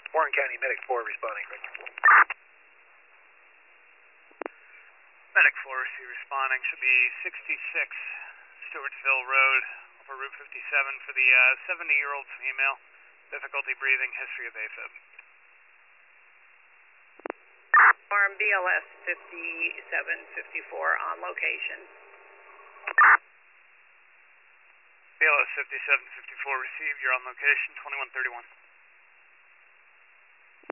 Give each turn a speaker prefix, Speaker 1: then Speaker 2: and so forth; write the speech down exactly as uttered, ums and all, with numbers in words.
Speaker 1: Warren County Medic four responding.
Speaker 2: Medic four, receive responding. Should be sixty-six Stewartsville Road over Route fifty-seven for the seventy-year-old uh, female. Difficulty breathing, history of AFib.
Speaker 3: Farm B L S fifty-seven fifty-four on location.
Speaker 2: B L S fifty-seven fifty-four received, you're on location, twenty-one thirty-one.